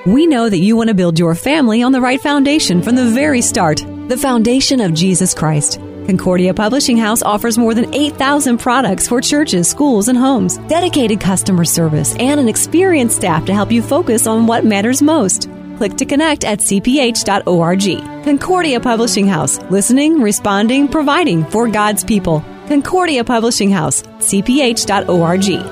We know that you want to build your family on the right foundation from the very start, the foundation of Jesus Christ. Concordia Publishing House offers more than 8,000 products for churches, schools, and homes, dedicated customer service, and an experienced staff to help you focus on what matters most. Click to connect at cph.org. Concordia Publishing House, listening, responding, providing for God's people. Concordia Publishing House, cph.org.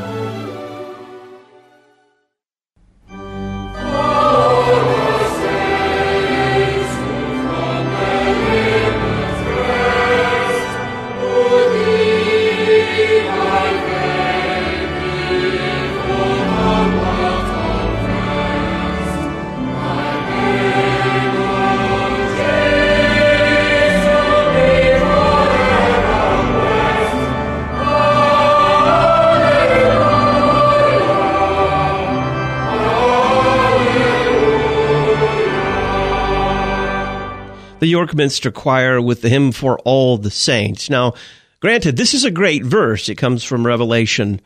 The York Minster Choir with the hymn For All the Saints. Now, granted, this is a great verse. It comes from Revelation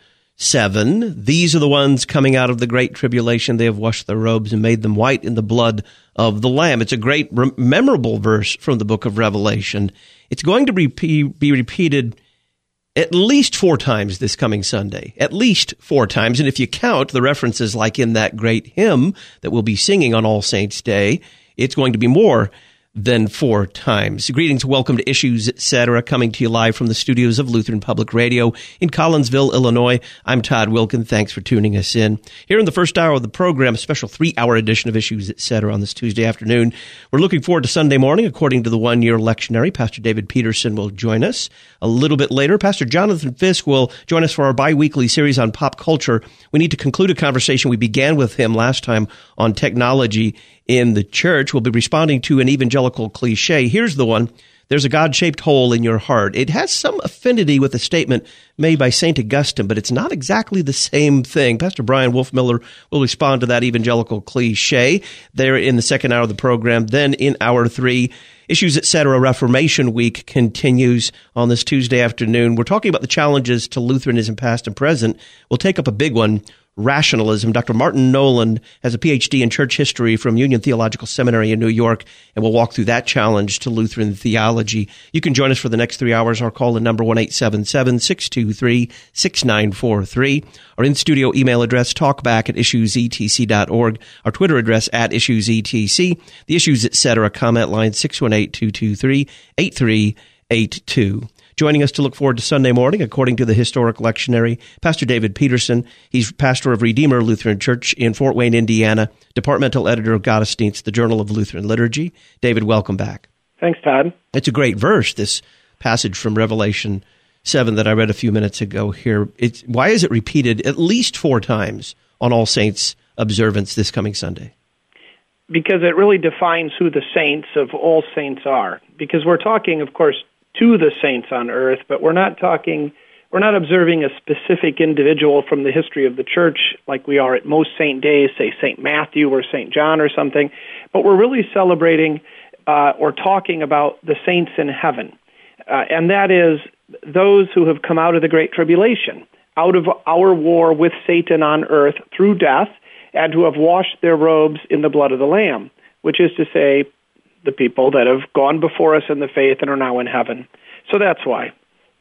7. These are the ones coming out of the great tribulation. They have washed their robes and made them white in the blood of the Lamb. It's a great, memorable verse from the book of Revelation. It's going to be repeated at least 4 times this coming Sunday. At least 4 times. And if you count the references like in that great hymn that we'll be singing on All Saints' Day, it's going to be more than 4 times. Greetings, welcome to Issues, Etc., coming to you live from the studios of Lutheran Public Radio in Collinsville, Illinois. I'm Todd Wilkin. Thanks for tuning us in. Here in the first hour of the program, a special 3-hour edition of Issues, Etc. on this Tuesday afternoon. We're looking forward to Sunday morning. According to the one-year lectionary, Pastor David Peterson will join us. A little bit later, Pastor Jonathan Fisk will join us for our bi-weekly series on pop culture. We need to conclude a conversation we began with him last time on technology in the church. We'll be responding to an evangelical cliche. Here's the one. There's a God-shaped hole in your heart. It has some affinity with a statement made by St. Augustine, but it's not exactly the same thing. Pastor Brian Wolfmiller will respond to that evangelical cliche there in the second hour of the program. Then in hour 3, Issues, Etc. Reformation Week continues on this Tuesday afternoon. We're talking about the challenges to Lutheranism past and present. We'll take up a big one, rationalism. Dr. Martin Nolan has a PhD in church history from Union Theological Seminary in New York, and we'll walk through that challenge to Lutheran theology. You can join us for the next 3 hours. Our call in number 1-877-623-6943. Our in-studio email address, talkback@issuesetc.org. Our Twitter address, @issuesetc. The Issues, Etc. comment line, 618-223-8382. Joining us to look forward to Sunday morning, according to the historic lectionary, Pastor David Peterson. He's pastor of Redeemer Lutheran Church in Fort Wayne, Indiana, departmental editor of Gottesdienst, the Journal of Lutheran Liturgy. David, welcome back. Thanks, Todd. It's a great verse, this passage from Revelation 7 that I read a few minutes ago here. Why is it repeated at least 4 times on All Saints observance this coming Sunday? Because it really defines who the saints of all saints are. Because we're talking, of course, to the saints on earth, but we're not observing a specific individual from the history of the church like we are at most saint days, say St. Matthew or St. John or something, but we're really celebrating or talking about the saints in heaven. And that is those who have come out of the Great Tribulation, out of our war with Satan on earth through death, and who have washed their robes in the blood of the Lamb, which is to say, the people that have gone before us in the faith and are now in heaven. So that's why.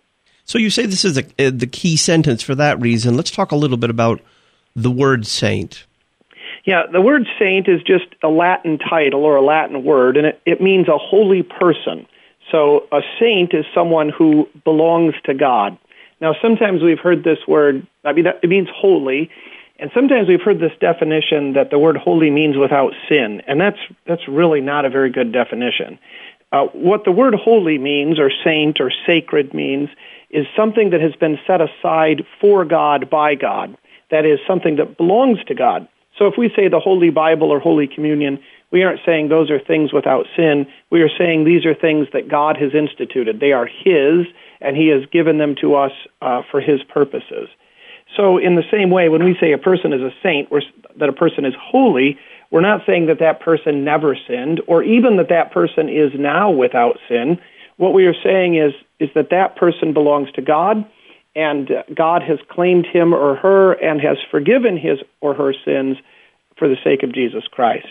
So you say this is the key sentence for that reason. Let's talk a little bit about the word saint. Yeah, the word saint is just a Latin title or a Latin word, and it means a holy person. So a saint is someone who belongs to God. Now, sometimes we've heard this word, it means holy, and sometimes we've heard this definition that the word holy means without sin, and that's really not a very good definition. What the word holy means, or saint or sacred means, is something that has been set aside for God by God. That is something that belongs to God. So if we say the Holy Bible or Holy Communion, we aren't saying those are things without sin. We are saying these are things that God has instituted. They are His, and He has given them to us for His purposes. So in the same way, when we say a person is a saint, or that a person is holy, we're not saying that that person never sinned, or even that that person is now without sin. What we are saying is that that person belongs to God, and God has claimed him or her and has forgiven his or her sins for the sake of Jesus Christ.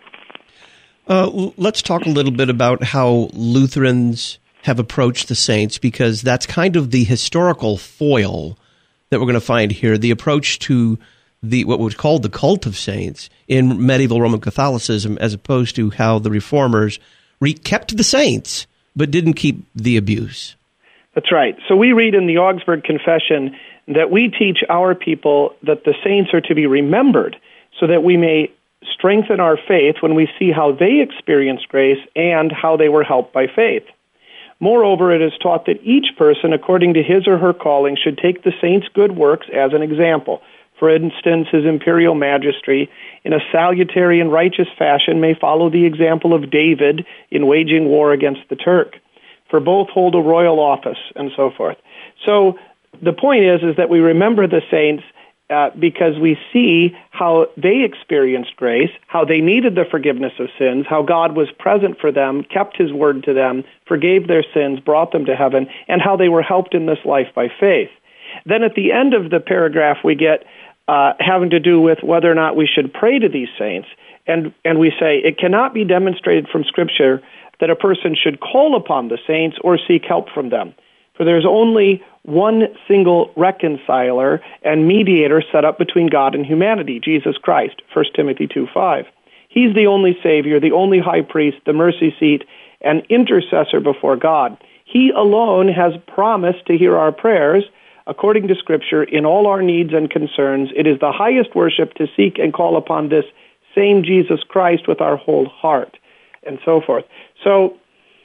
Let's talk a little bit about how Lutherans have approached the saints, because that's kind of the historical foil that we're going to find here, the approach to what was called the cult of saints in medieval Roman Catholicism, as opposed to how the Reformers kept the saints but didn't keep the abuse. That's right. So we read in the Augsburg Confession that we teach our people that the saints are to be remembered so that we may strengthen our faith when we see how they experienced grace and how they were helped by faith. Moreover, it is taught that each person, according to his or her calling, should take the saint's good works as an example. For instance, His Imperial Majesty, in a salutary and righteous fashion, may follow the example of David in waging war against the Turk. For both hold a royal office, and so forth. So the point is that we remember the saints because we see how they experienced grace, how they needed the forgiveness of sins, how God was present for them, kept His word to them, forgave their sins, brought them to heaven, and how they were helped in this life by faith. Then at the end of the paragraph, we get having to do with whether or not we should pray to these saints. And we say, it cannot be demonstrated from Scripture that a person should call upon the saints or seek help from them. For there's only one single reconciler and mediator set up between God and humanity, Jesus Christ, 1 Timothy 2:5. He's the only Savior, the only high priest, the mercy seat, and intercessor before God. He alone has promised to hear our prayers, according to Scripture, in all our needs and concerns. It is the highest worship to seek and call upon this same Jesus Christ with our whole heart, and so forth. So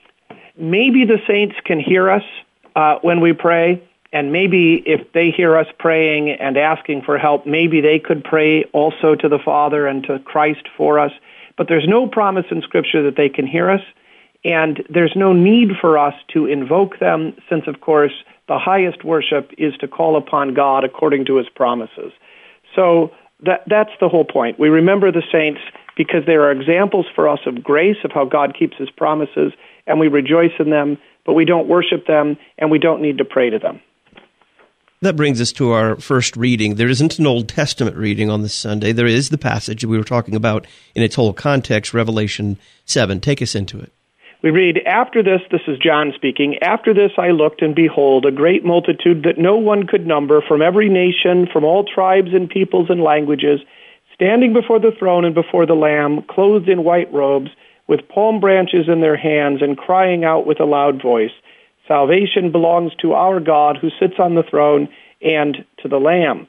maybe the saints can hear us when we pray, and maybe if they hear us praying and asking for help, maybe they could pray also to the Father and to Christ for us. But there's no promise in Scripture that they can hear us, and there's no need for us to invoke them, since, of course, the highest worship is to call upon God according to His promises. So that's the whole point. We remember the saints because they are examples for us of grace, of how God keeps His promises, and we rejoice in them, but we don't worship them, and we don't need to pray to them. That brings us to our first reading. There isn't an Old Testament reading on this Sunday. There is the passage we were talking about in its whole context, Revelation 7. Take us into it. We read, "After this is John speaking, after this I looked, and behold, a great multitude that no one could number, from every nation, from all tribes and peoples and languages, standing before the throne and before the Lamb, clothed in white robes, with palm branches in their hands, and crying out with a loud voice, 'Salvation belongs to our God who sits on the throne and to the Lamb.'"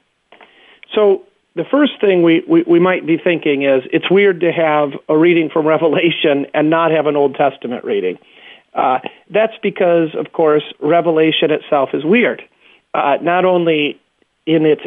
So the first thing we might be thinking is it's weird to have a reading from Revelation and not have an Old Testament reading. That's because, of course, Revelation itself is weird, not only in its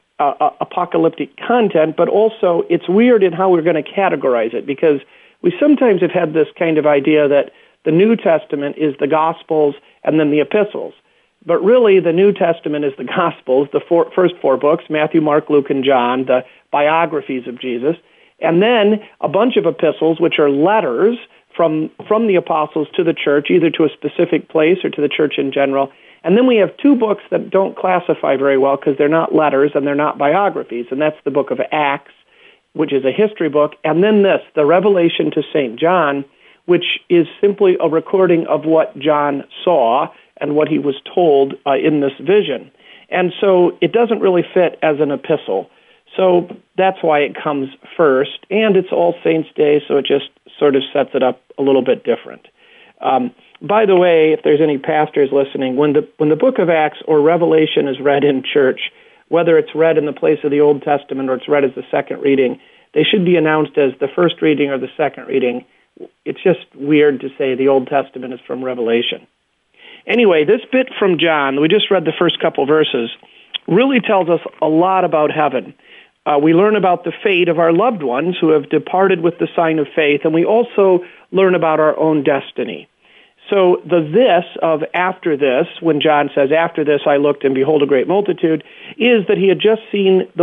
apocalyptic content, but also it's weird in how we're going to categorize it, because we sometimes have had this kind of idea that the New Testament is the Gospels and then the epistles. But really, the New Testament is the Gospels, the first four books, Matthew, Mark, Luke, and John, the biographies of Jesus, and then a bunch of epistles, which are letters from the apostles to the church, either to a specific place or to the church in general. And then we have two books that don't classify very well because they're not letters and they're not biographies, and that's the book of Acts, which is a history book, and then this, the Revelation to St. John, which is simply a recording of what John saw and what he was told in this vision. And so it doesn't really fit as an epistle. So that's why it comes first, and it's All Saints' Day, so it just sort of sets it up a little bit different. By the way, if there's any pastors listening, when the book of Acts or Revelation is read in church, whether it's read in the place of the Old Testament or it's read as the second reading, they should be announced as the first reading or the second reading. It's just weird to say the Old Testament is from Revelation. Anyway, this bit from John, we just read the first couple verses, really tells us a lot about heaven. We learn about the fate of our loved ones who have departed with the sign of faith, and we also learn about our own destiny. So the this of after this, when John says, "After this I looked and behold a great multitude," is that he had just seen the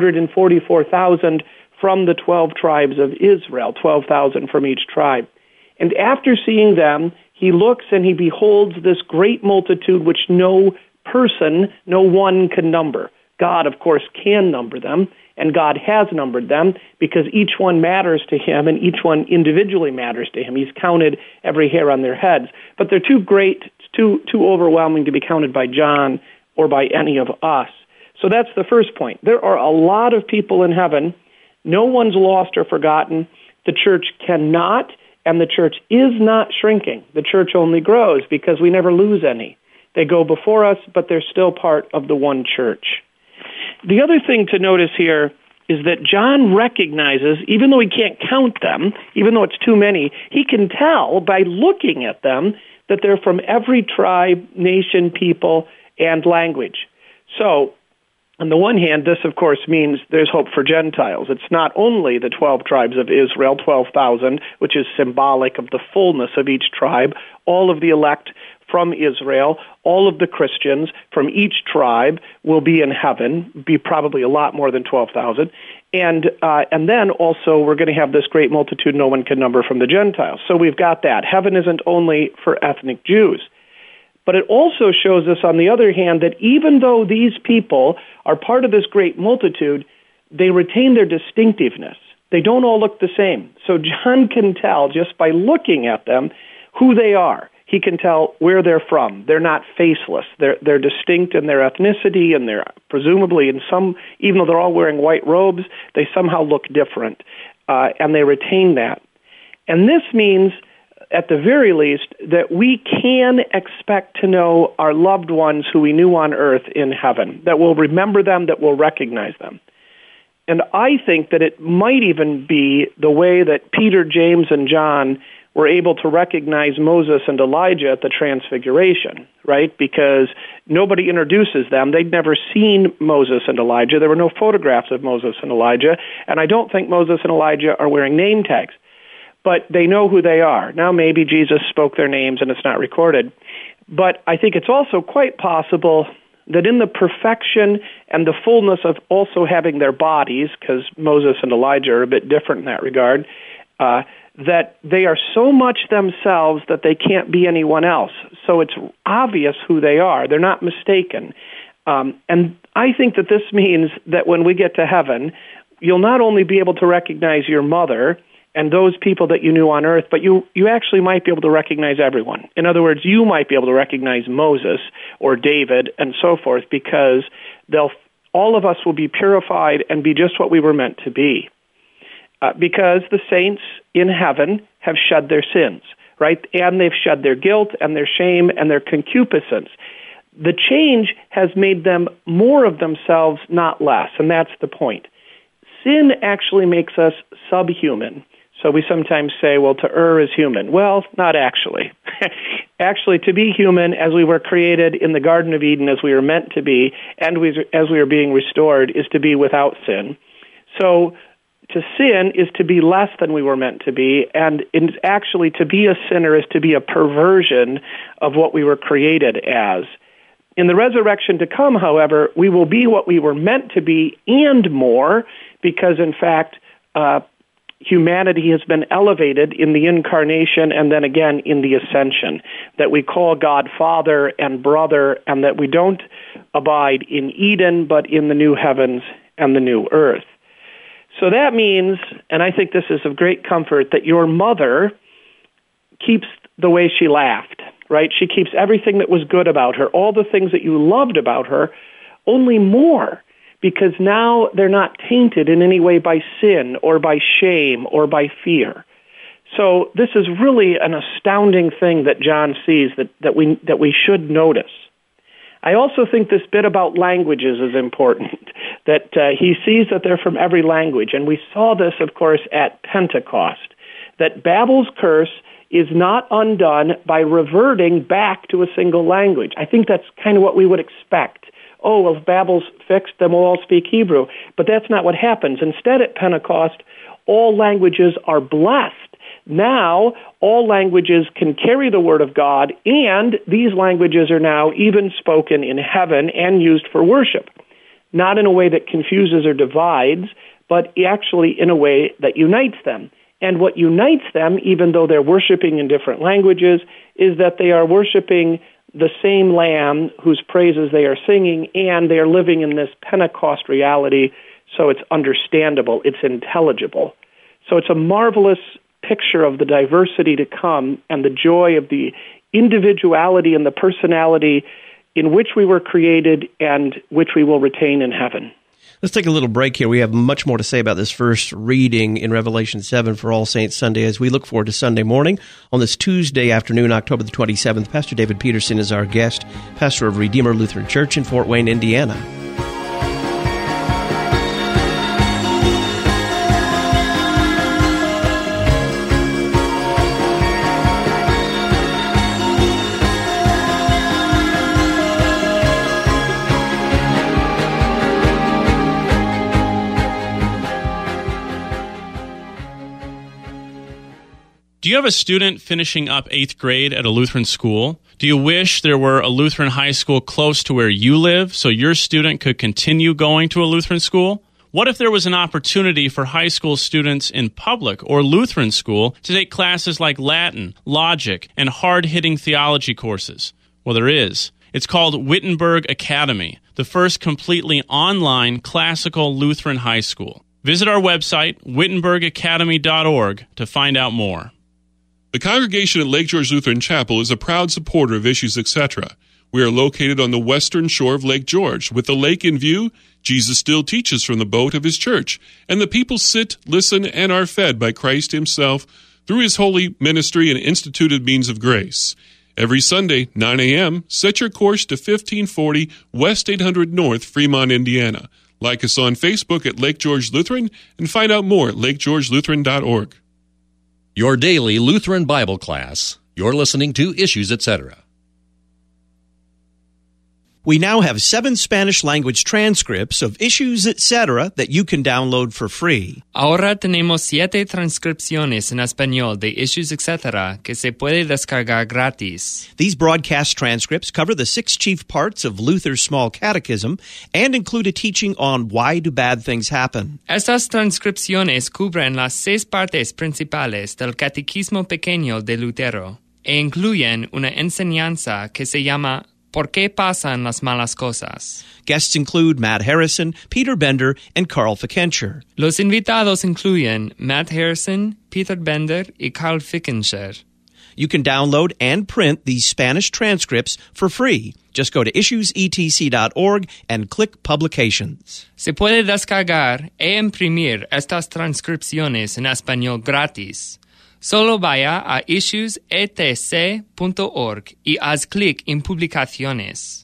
144,000 from the 12 tribes of Israel, 12,000 from each tribe. And after seeing them, he looks and he beholds this great multitude which no person, no one can number. God, of course, can number them, and God has numbered them because each one matters to him and each one individually matters to him. He's counted every hair on their heads. But they're too great, too overwhelming to be counted by John or by any of us. So that's the first point. There are a lot of people in heaven. No one's lost or forgotten. The church cannot, and the church is not shrinking. The church only grows because we never lose any. They go before us, but they're still part of the one church. The other thing to notice here is that John recognizes, even though he can't count them, even though it's too many, he can tell by looking at them that they're from every tribe, nation, people, and language. So, on the one hand, this, of course, means there's hope for Gentiles. It's not only the 12 tribes of Israel, 12,000, which is symbolic of the fullness of each tribe, all of the elect from Israel, all of the Christians from each tribe will be in heaven, be probably a lot more than 12,000. And then also we're going to have this great multitude no one can number from the Gentiles. So we've got that. Heaven isn't only for ethnic Jews. But it also shows us, on the other hand, that even though these people are part of this great multitude, they retain their distinctiveness. They don't all look the same. So John can tell, just by looking at them, who they are. He can tell where they're from. They're not faceless. They're distinct in their ethnicity, and they're presumably in some, even though they're all wearing white robes, they somehow look different, and they retain that. And this means, at the very least, that we can expect to know our loved ones who we knew on earth in heaven, that we'll remember them, that we'll recognize them. And I think that it might even be the way that Peter, James, and John were able to recognize Moses and Elijah at the Transfiguration, right? Because nobody introduces them. They'd never seen Moses and Elijah. There were no photographs of Moses and Elijah, and I don't think Moses and Elijah are wearing name tags. But they know who they are. Now maybe Jesus spoke their names and it's not recorded. But I think it's also quite possible that in the perfection and the fullness of also having their bodies, because Moses and Elijah are a bit different in that regard, that they are so much themselves that they can't be anyone else. So it's obvious who they are. They're not mistaken. And I think that this means that when we get to heaven, you'll not only be able to recognize your mother and those people that you knew on earth, but you actually might be able to recognize everyone. In other words, you might be able to recognize Moses or David and so forth, because all of us will be purified and be just what we were meant to be. Because the saints in heaven have shed their sins, right? And they've shed their guilt and their shame and their concupiscence. The change has made them more of themselves, not less, and that's the point. Sin actually makes us subhuman. So we sometimes say, well, to err is human. Well, not actually. Actually, to be human as we were created in the Garden of Eden, as we were meant to be, and as we are being restored, is to be without sin. So to sin is to be less than we were meant to be, and actually to be a sinner is to be a perversion of what we were created as. In the resurrection to come, however, we will be what we were meant to be and more, because in fact, humanity has been elevated in the incarnation and then again in the ascension, that we call God Father and Brother, and that we don't abide in Eden, but in the new heavens and the new earth. So that means, and I think this is of great comfort, that your mother keeps the way she laughed, right? She keeps everything that was good about her, all the things that you loved about her, only more, because now they're not tainted in any way by sin or by shame or by fear. So this is really an astounding thing that John sees that we should notice. I also think this bit about languages is important, that he sees that they're from every language. And we saw this, of course, at Pentecost, that Babel's curse is not undone by reverting back to a single language. I think that's kind of what we would expect. Oh, well, if Babel's fixed, then we'll all speak Hebrew. But that's not what happens. Instead, at Pentecost, all languages are blessed. Now, all languages can carry the word of God, and these languages are now even spoken in heaven and used for worship. Not in a way that confuses or divides, but actually in a way that unites them. And what unites them, even though they're worshiping in different languages, is that they are worshiping the same Lamb whose praises they are singing, and they are living in this Pentecost reality so it's understandable, it's intelligible. So it's a marvelous picture of the diversity to come and the joy of the individuality and the personality in which we were created and which we will retain in heaven. Let's take a little break here. We have much more to say about this first reading in Revelation 7 for All Saints Sunday as we look forward to Sunday morning. On this Tuesday afternoon, October the 27th, Pastor David Peterson is our guest, pastor of Redeemer Lutheran Church in Fort Wayne, Indiana. Do you have a student finishing up 8th grade at a Lutheran school? Do you wish there were a Lutheran high school close to where you live so your student could continue going to a Lutheran school? What if there was an opportunity for high school students in public or Lutheran school to take classes like Latin, logic, and hard-hitting theology courses? Well, there is. It's called Wittenberg Academy, the first completely online classical Lutheran high school. Visit our website, wittenbergacademy.org, to find out more. The congregation at Lake George Lutheran Chapel is a proud supporter of Issues Etc. We are located on the western shore of Lake George. With the lake in view, Jesus still teaches from the boat of his church, and the people sit, listen, and are fed by Christ himself through his holy ministry and instituted means of grace. Every Sunday, 9 a.m., set your course to 1540 West 800 North, Fremont, Indiana. Like us on Facebook at Lake George Lutheran and find out more at lakegeorgelutheran.org. Your daily Lutheran Bible class. You're listening to Issues, Etc. We now have 7 Spanish-language transcripts of Issues, Etc. that you can download for free. Ahora tenemos 7 transcripciones en español de Issues, Etc. que se puede descargar gratis. These broadcast transcripts cover the 6 chief parts of Luther's Small Catechism and include a teaching on why do bad things happen. Estas transcripciones cubren las 6 partes principales del Catecismo Pequeño de Lutero e incluyen una enseñanza que se llama ¿Por qué pasan las malas cosas? Guests include Matt Harrison, Peter Bender, and Carl Fickenshire. Los invitados incluyen Matt Harrison, Peter Bender, y Carl Fickenshire. You can download and print these Spanish transcripts for free. Just go to issuesetc.org and click Publications. Se puede descargar e imprimir estas transcripciones en español gratis. Solo vaya a issuesetc.org y haz clic en Publicaciones.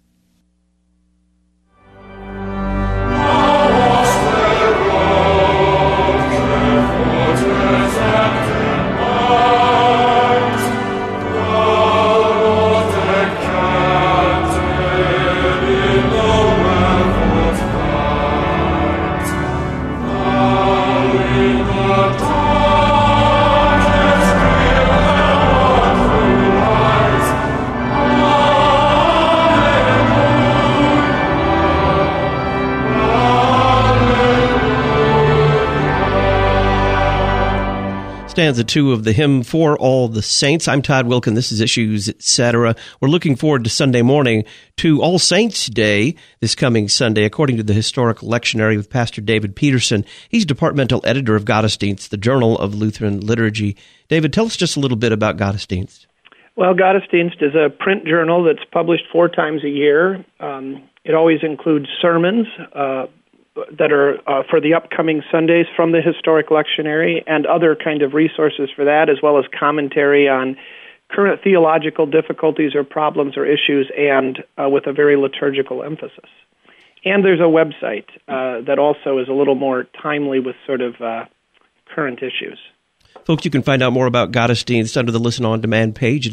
Stanza 2 of the hymn For All the Saints. I'm Todd Wilkin. This is Issues, Etc. We're looking forward to Sunday morning, to All Saints Day this coming Sunday, according to the Historical Lectionary with Pastor David Peterson. He's departmental editor of Gottesdienst, the Journal of Lutheran Liturgy. David, tell us just a little bit about Gottesdienst. Well, Gottesdienst is a print journal that's published 4 times a year. It always includes sermons that are for the upcoming Sundays from the Historic Lectionary and other kind of resources for that, as well as commentary on current theological difficulties or problems or issues, and with a very liturgical emphasis. And there's a website that also is a little more timely with sort of current issues. Folks, you can find out more about Gottesdienst under the Listen On Demand page at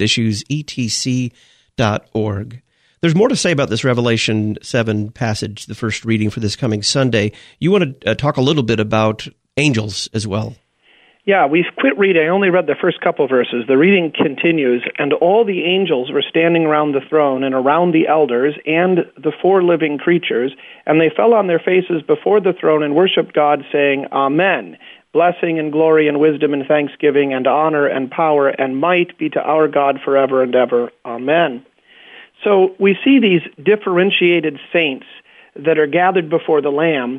issuesetc.org. There's more to say about this Revelation 7 passage, the first reading for this coming Sunday. You want to talk a little bit about angels as well. Yeah, we've quit reading. I only read the first couple verses. The reading continues, and all the angels were standing around the throne and around the elders and the 4 living creatures, and they fell on their faces before the throne and worshiped God, saying, Amen. Blessing and glory and wisdom and thanksgiving and honor and power and might be to our God forever and ever. Amen. So we see these differentiated saints that are gathered before the Lamb,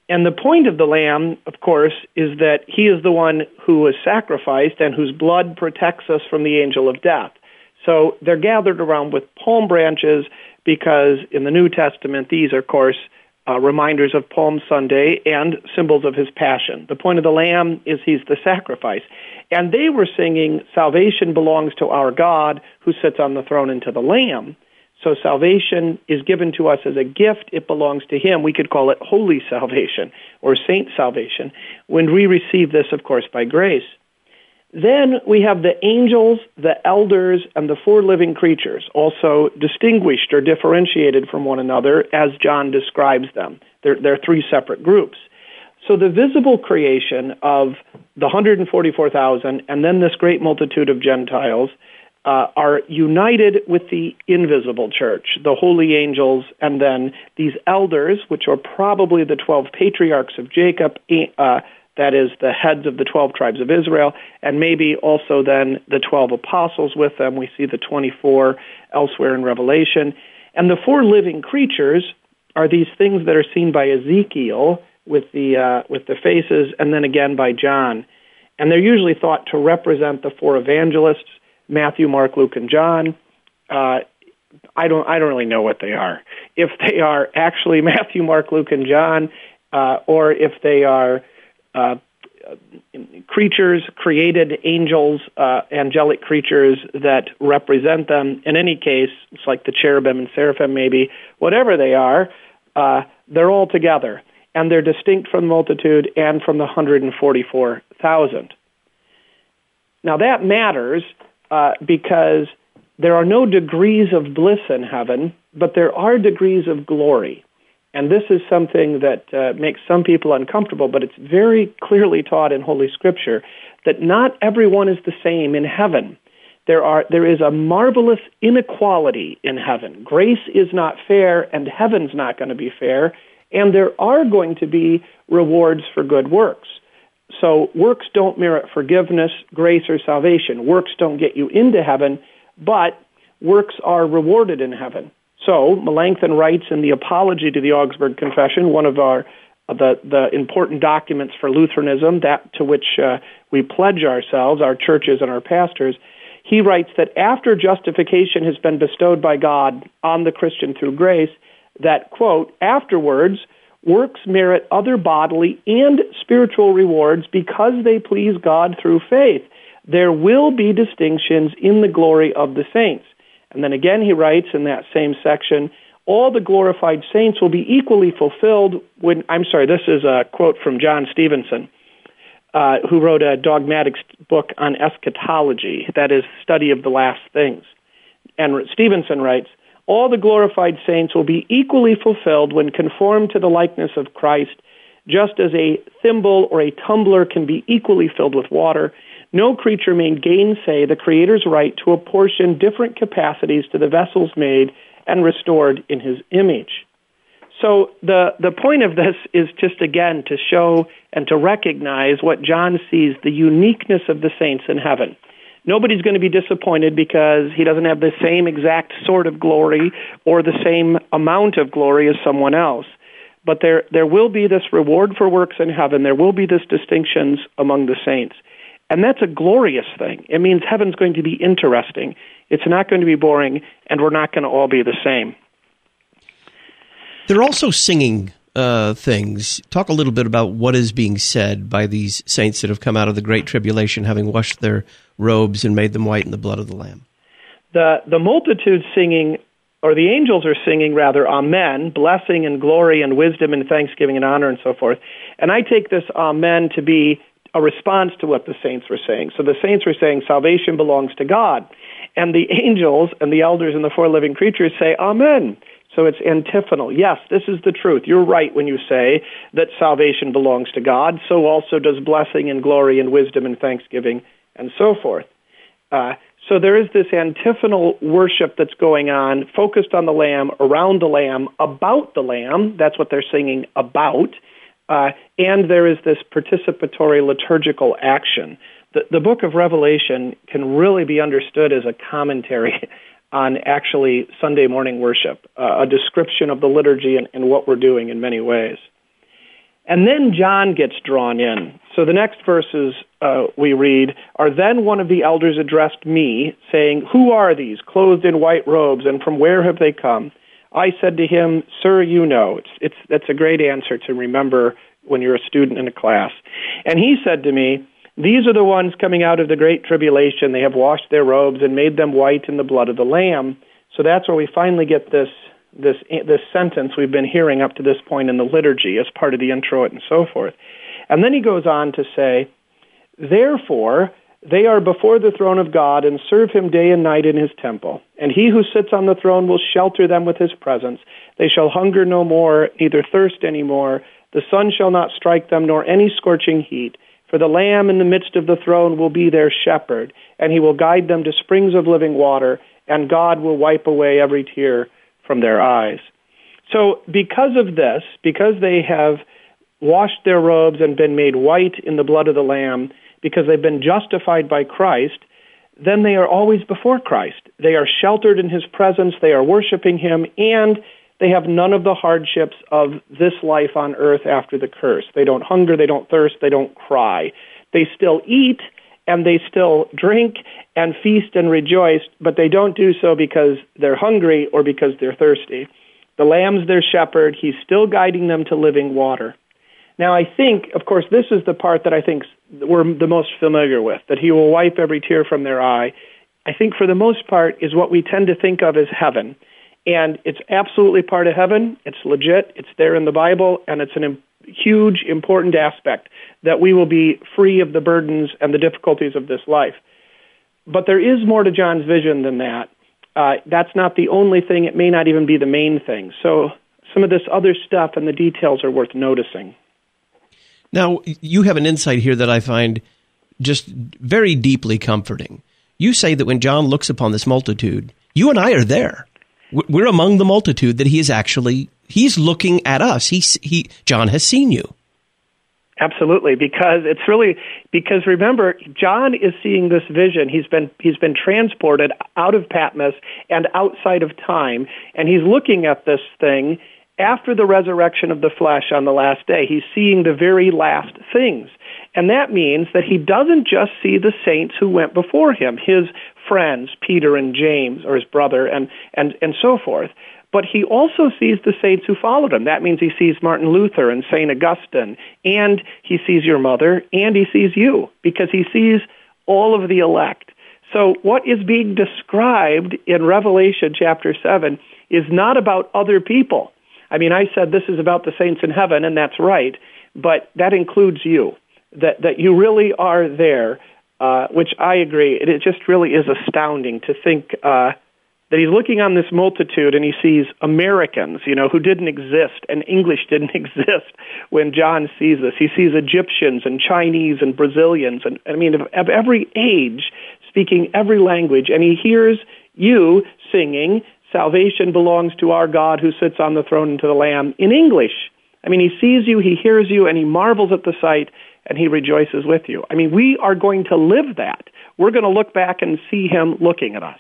And the point of the Lamb, of course, is that he is the one who was sacrificed and whose blood protects us from the angel of death. So they're gathered around with palm branches because in the New Testament, these are, of course, reminders of Palm Sunday and symbols of his passion. The point of the Lamb is he's the sacrifice. And they were singing, salvation belongs to our God who sits on the throne and to the Lamb. So salvation is given to us as a gift. It belongs to him. We could call it holy salvation or saint salvation when we receive this, of course, by grace. Then we have the angels, the elders, and the four living creatures, also distinguished or differentiated from one another as John describes them. They're three separate groups. So the visible creation of the 144,000 and then this great multitude of Gentiles are united with the invisible church, the holy angels, and then these elders, which are probably the 12 patriarchs of Jacob, that is, the heads of the 12 tribes of Israel, and maybe also then the 12 apostles with them. We see the 24 elsewhere in Revelation. And the four living creatures are these things that are seen by Ezekiel with the faces, and then again by John. And they're usually thought to represent the four evangelists, Matthew, Mark, Luke, and John. I don't really know what they are. If they are actually Matthew, Mark, Luke, and John, or if they are creatures, created angels, angelic creatures that represent them. In any case, it's like the cherubim and seraphim maybe. Whatever they are, they're all together, and they're distinct from the multitude and from the 144,000. Now that matters because there are no degrees of bliss in heaven, but there are degrees of glory. And this is something that makes some people uncomfortable, but it's very clearly taught in Holy Scripture that not everyone is the same in heaven. There is a marvelous inequality in heaven. Grace is not fair, and heaven's not going to be fair, and there are going to be rewards for good works. So works don't merit forgiveness, grace, or salvation. Works don't get you into heaven, but works are rewarded in heaven. So Melanchthon writes in the Apology to the Augsburg Confession, one of the important documents for Lutheranism, that to which we pledge ourselves, our churches and our pastors. He writes that after justification has been bestowed by God on the Christian through grace, that, quote, afterwards, works merit other bodily and spiritual rewards because they please God through faith. There will be distinctions in the glory of the saints. And then again he writes in that same section, all the glorified saints will be equally fulfilled when, this is a quote from John Stevenson, who wrote a dogmatic book on eschatology, that is, study of the last things. And Stevenson writes, all the glorified saints will be equally fulfilled when conformed to the likeness of Christ, just as a thimble or a tumbler can be equally filled with water. No creature may gainsay the Creator's right to apportion different capacities to the vessels made and restored in his image. So the point of this is just, again, to show and to recognize what John sees, the uniqueness of the saints in heaven. Nobody's going to be disappointed because he doesn't have the same exact sort of glory or the same amount of glory as someone else. But there will be this reward for works in heaven. There will be this distinctions among the saints. And that's a glorious thing. It means heaven's going to be interesting. It's not going to be boring, and we're not going to all be the same. They're also singing things. Talk a little bit about what is being said by these saints that have come out of the Great Tribulation, having washed their robes and made them white in the blood of the Lamb. The multitude singing, or the angels are singing, rather, amen, blessing and glory and wisdom and thanksgiving and honor and so forth. And I take this amen to be a response to what the saints were saying. So the saints were saying salvation belongs to God. And the angels and the elders and the four living creatures say amen. So it's antiphonal. Yes, this is the truth. You're right when you say that salvation belongs to God. So also does blessing and glory and wisdom and thanksgiving and so forth. So there is this antiphonal worship that's going on, focused on the Lamb, around the Lamb, about the Lamb. That's what they're singing about. And there is this participatory liturgical action. The book of Revelation can really be understood as a commentary on actually Sunday morning worship, a description of the liturgy and what we're doing in many ways. And then John gets drawn in. So the next verses we read are, "Then one of the elders addressed me, saying, 'Who are these, clothed in white robes, and from where have they come?' I said to him, 'Sir, you know.'" That's a great answer to remember when you're a student in a class. "And he said to me, 'These are the ones coming out of the great tribulation. They have washed their robes and made them white in the blood of the Lamb.'" So that's where we finally get this sentence we've been hearing up to this point in the liturgy as part of the introit and so forth. And then he goes on to say, "Therefore, they are before the throne of God and serve him day and night in his temple. And he who sits on the throne will shelter them with his presence. They shall hunger no more, neither thirst any more. The sun shall not strike them, nor any scorching heat. For the Lamb in the midst of the throne will be their shepherd, and he will guide them to springs of living water, and God will wipe away every tear from their eyes." So because of this, because they have washed their robes and been made white in the blood of the Lamb, because they've been justified by Christ, then they are always before Christ. They are sheltered in his presence, they are worshiping him, and they have none of the hardships of this life on earth after the curse. They don't hunger, they don't thirst, they don't cry. They still eat, and they still drink and feast and rejoice, but they don't do so because they're hungry or because they're thirsty. The Lamb's their shepherd. He's still guiding them to living water. Now, I think, of course, this is the part that I think we're the most familiar with, that he will wipe every tear from their eye. I think for the most part is what we tend to think of as heaven. And it's absolutely part of heaven. It's legit. It's there in the Bible. And it's a huge, important aspect that we will be free of the burdens and the difficulties of this life. But there is more to John's vision than that. That's not the only thing. It may not even be the main thing. So some of this other stuff and the details are worth noticing. Now, you have an insight here that I find just very deeply comforting. You say that when John looks upon this multitude, you and I are there. We're among the multitude that he's looking at us. John has seen you. Absolutely, because remember, John is seeing this vision. He's been transported out of Patmos and outside of time, and he's looking at this thing after the resurrection of the flesh on the last day. He's seeing the very last things. And that means that he doesn't just see the saints who went before him, his friends, Peter and James, or his brother, and so forth, but he also sees the saints who followed him. That means he sees Martin Luther and St. Augustine, and he sees your mother, and he sees you, because he sees all of the elect. So what is being described in Revelation chapter 7 is not about other people. I mean, I said this is about the saints in heaven, and that's right, but that includes you, that you really are there, which I agree. It just really is astounding to think that he's looking on this multitude and he sees Americans, who didn't exist, and English didn't exist when John sees this. He sees Egyptians and Chinese and Brazilians, and of every age, speaking every language, and he hears you singing, "Salvation belongs to our God who sits on the throne and to the Lamb," in English. He sees you, he hears you, and he marvels at the sight, and he rejoices with you. We are going to live that. We're going to look back and see him looking at us.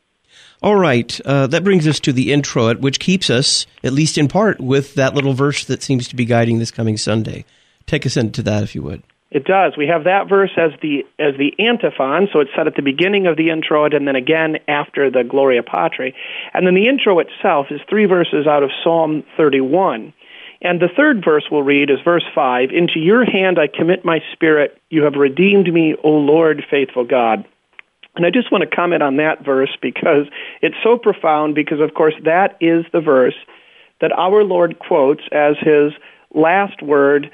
All right. That brings us to the introit, which keeps us, at least in part, with that little verse that seems to be guiding this coming Sunday. Take us into that, if you would. It does. We have that verse as the antiphon, so it's said at the beginning of the introit and then again after the Gloria Patri. And then the intro itself is 3 verses out of Psalm 31. And the third verse we'll read is verse 5, "Into your hand I commit my spirit. You have redeemed me, O Lord, faithful God." And I just want to comment on that verse because it's so profound, because, of course, that is the verse that our Lord quotes as his last word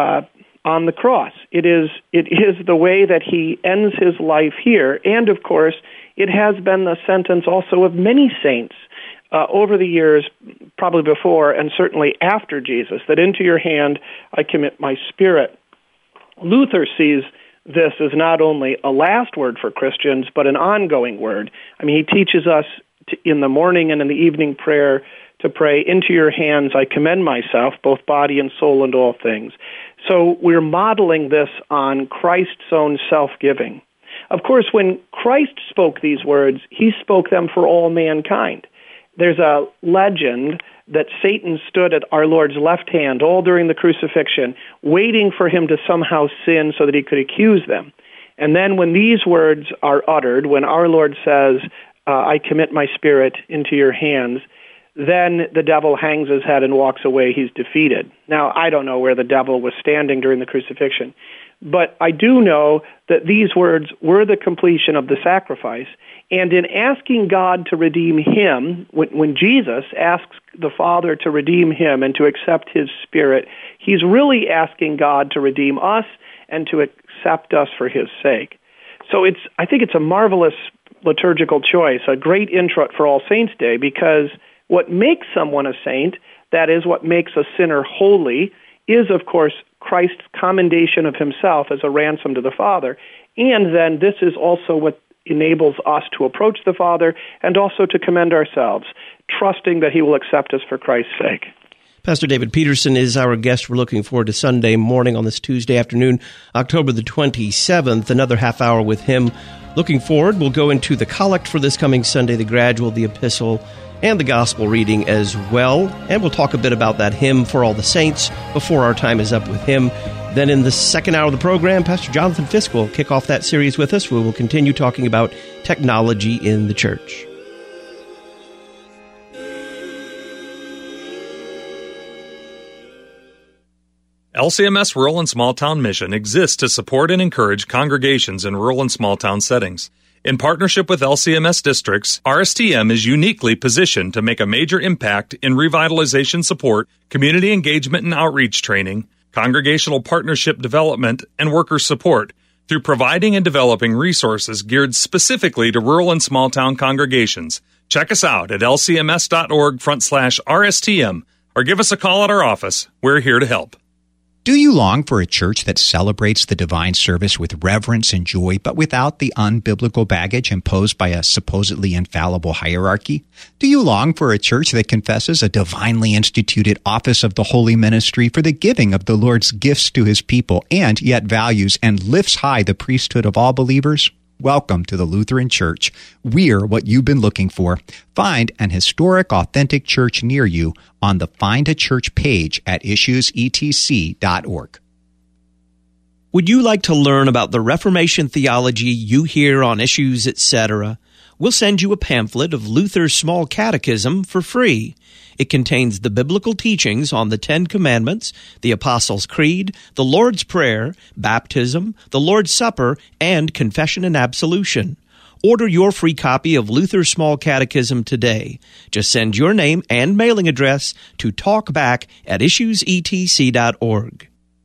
on the cross. It is the way that he ends his life here. And, of course, it has been the sentence also of many saints over the years, probably before and certainly after Jesus, that into your hand I commit my spirit. Luther sees this is not only a last word for Christians, but an ongoing word. He teaches us in the morning and in the evening prayer to pray, "Into your hands I commend myself, both body and soul and all things." So we're modeling this on Christ's own self-giving. Of course, when Christ spoke these words, he spoke them for all mankind. there's a legend that Satan stood at our Lord's left hand all during the crucifixion, waiting for him to somehow sin so that he could accuse them. And then when these words are uttered, when our Lord says, I commit my spirit into your hands, then the devil hangs his head and walks away. He's defeated. Now, I don't know where the devil was standing during the crucifixion, but I do know that these words were the completion of the sacrifice. And in asking God to redeem him, when Jesus asks the Father to redeem him and to accept his Spirit, he's really asking God to redeem us and to accept us for his sake. So I think it's a marvelous liturgical choice, a great introit for All Saints' Day, because what makes someone a saint, that is, what makes a sinner holy, is, of course, Christ's commendation of himself as a ransom to the Father. And then this is also what enables us to approach the Father and also to commend ourselves, trusting that he will accept us for Christ's sake. Pastor David Peterson is our guest. We're looking forward to Sunday morning on this Tuesday afternoon, October the 27th, another half hour with him. Looking forward, we'll go into the collect for this coming Sunday, the gradual, the epistle, and the gospel reading as well. And we'll talk a bit about that hymn for all the saints before our time is up with him. Then in the second hour of the program, Pastor Jonathan Fisk will kick off that series with us. We will continue talking about technology in the church. LCMS Rural and Small Town Mission exists to support and encourage congregations in rural and small town settings. In partnership with LCMS districts, RSTM is uniquely positioned to make a major impact in revitalization support, community engagement and outreach training, congregational partnership development, and worker support through providing and developing resources geared specifically to rural and small town congregations. Check us out at lcms.org/RSTM or give us a call at our office. We're here to help. Do you long for a church that celebrates the divine service with reverence and joy, but without the unbiblical baggage imposed by a supposedly infallible hierarchy? Do you long for a church that confesses a divinely instituted office of the holy ministry for the giving of the Lord's gifts to his people, and yet values and lifts high the priesthood of all believers? Welcome to the Lutheran Church. We're what you've been looking for. Find an historic, authentic church near you on the Find a Church page at issuesetc.org. Would you like to learn about the Reformation theology you hear on Issues, etc.? We'll send you a pamphlet of Luther's Small Catechism for free. It contains the biblical teachings on the Ten Commandments, the Apostles' Creed, the Lord's Prayer, baptism, the Lord's Supper, and confession and absolution. Order your free copy of Luther's Small Catechism today. Just send your name and mailing address to talkback@issuesetc.org.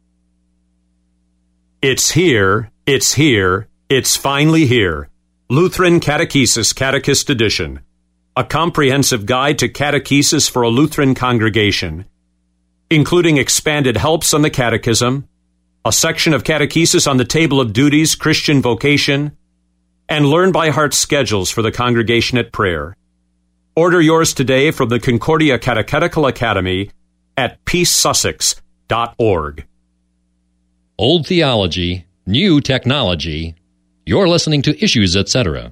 It's here, it's here, it's finally here. Lutheran Catechesis Catechist Edition. A comprehensive guide to catechesis for a Lutheran congregation, including expanded helps on the catechism, a section of catechesis on the table of duties, Christian vocation, and learn-by-heart schedules for the congregation at prayer. Order yours today from the Concordia Catechetical Academy at peacesussex.org. Old theology, new technology. You're listening to Issues, etc.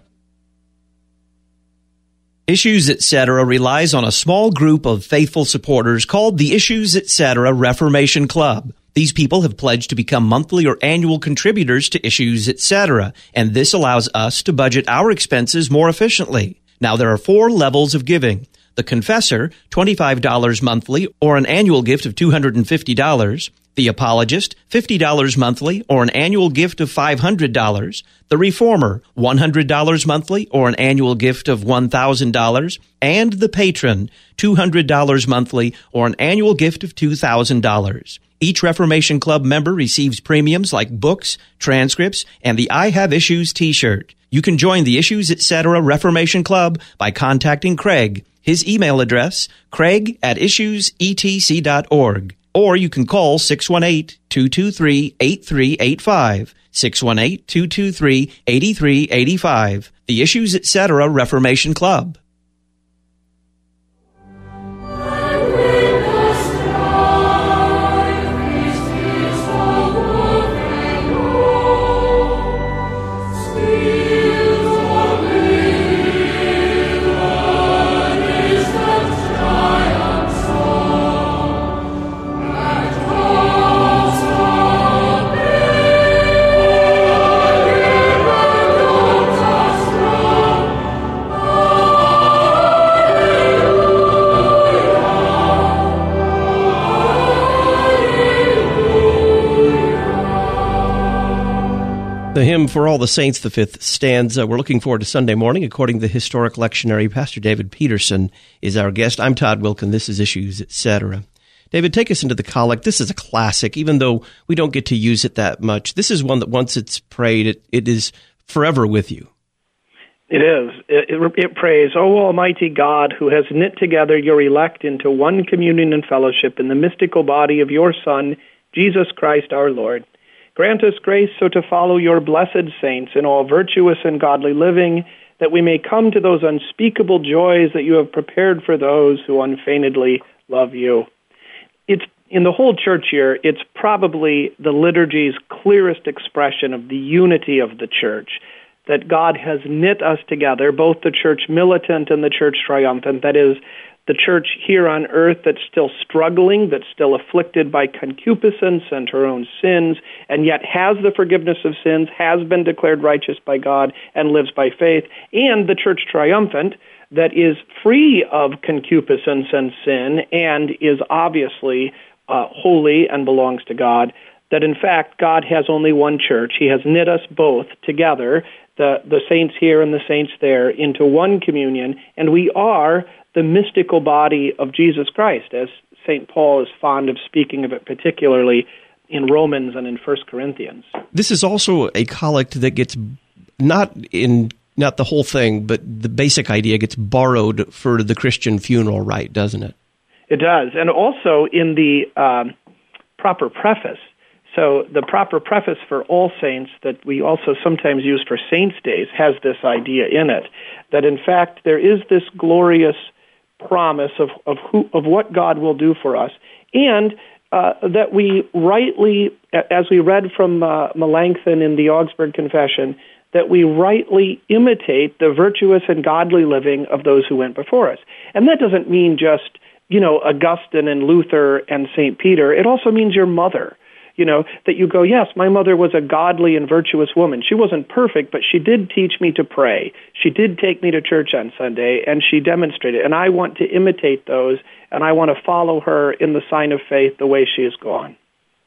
Issues, etc. relies on a small group of faithful supporters called the Issues, etc. Reformation Club. These people have pledged to become monthly or annual contributors to Issues, etc., and this allows us to budget our expenses more efficiently. Now, there are 4 levels of giving. The Confessor, $25 monthly or an annual gift of $250. The Apologist, $50 monthly or an annual gift of $500. The Reformer, $100 monthly or an annual gift of $1,000. And the Patron, $200 monthly or an annual gift of $2,000. Each Reformation Club member receives premiums like books, transcripts, and the I Have Issues t-shirt. You can join the Issues, etc. Reformation Club by contacting Craig. His email address, craig@issuesetc.org. Or you can call 618-223-8385, 618-223-8385, the Issues, etc. Reformation Club. The hymn For All the Saints, the fifth stanza. We're looking forward to Sunday morning. According to the historic lectionary, Pastor David Peterson is our guest. I'm Todd Wilkin. This is Issues, Etc. David, take us into the collect. This is a classic, even though we don't get to use it that much. This is one that once it's prayed, it is forever with you. It is. It prays, O Almighty God, who has knit together your elect into one communion and fellowship in the mystical body of your Son, Jesus Christ our Lord. Grant us grace so to follow your blessed saints in all virtuous and godly living, that we may come to those unspeakable joys that you have prepared for those who unfeignedly love you. It's in the whole church year, it's probably the liturgy's clearest expression of the unity of the church, that God has knit us together, both the church militant and the church triumphant, that is, the church here on earth that's still struggling, that's still afflicted by concupiscence and her own sins, and yet has the forgiveness of sins, has been declared righteous by God, and lives by faith, and the church triumphant that is free of concupiscence and sin and is obviously holy and belongs to God, that in fact God has only one church. He has knit us both together, the saints here and the saints there, into one communion, and we are the mystical body of Jesus Christ, as St. Paul is fond of speaking of it, particularly in Romans and in 1 Corinthians. This is also a collect that gets not the whole thing, but the basic idea gets borrowed for the Christian funeral rite, doesn't it? It does, and also in the proper preface. So the proper preface for All Saints that we also sometimes use for Saints' Days has this idea in it, that in fact there is this glorious promise of what God will do for us, and that we rightly, as we read from Melanchthon in the Augsburg Confession, that we rightly imitate the virtuous and godly living of those who went before us. And that doesn't mean just, Augustine and Luther and St. Peter. It also means your mother. That you go, yes, my mother was a godly and virtuous woman. She wasn't perfect, but she did teach me to pray. She did take me to church on Sunday, and she demonstrated. And I want to imitate those, and I want to follow her in the sign of faith the way she has gone.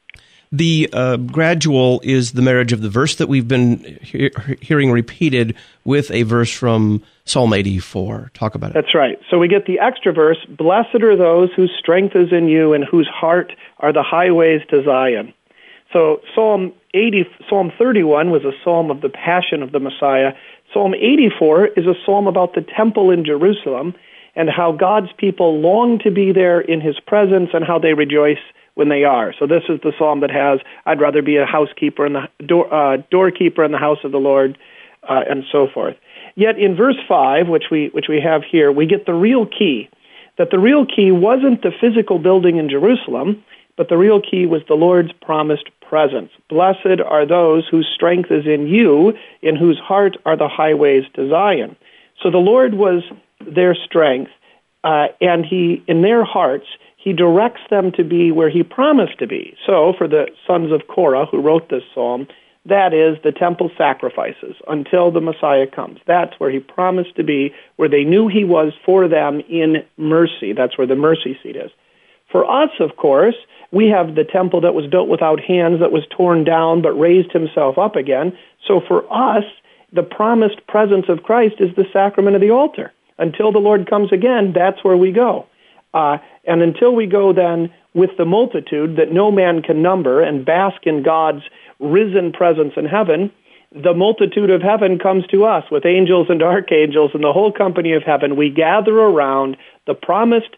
The gradual is the marriage of the verse that we've been hearing repeated with a verse from Psalm 84. Talk about it. That's right. So we get the extra verse, blessed are those whose strength is in you and whose heart are the highways to Zion. So Psalm 31 was a psalm of the passion of the Messiah. Psalm 84 is a psalm about the temple in Jerusalem and how God's people long to be there in his presence and how they rejoice when they are. So this is the psalm that has, I'd rather be a housekeeper in the doorkeeper in the house of the Lord, and so forth. Yet in verse 5, which we have here, we get the real key, that the real key wasn't the physical building in Jerusalem, but the real key was the Lord's promised presence. Blessed are those whose strength is in you, in whose heart are the highways to Zion. So the Lord was their strength, and he, in their hearts, he directs them to be where he promised to be. So for the sons of Korah who wrote this psalm, that is the temple sacrifices until the Messiah comes. That's where he promised to be, where they knew he was for them in mercy. That's where the mercy seat is. For us, of course, we have the temple that was built without hands, that was torn down but raised himself up again. So for us, the promised presence of Christ is the sacrament of the altar. Until the Lord comes again, that's where we go. And until we go then with the multitude that no man can number and bask in God's risen presence in heaven, the multitude of heaven comes to us with angels and archangels and the whole company of heaven. We gather around the promised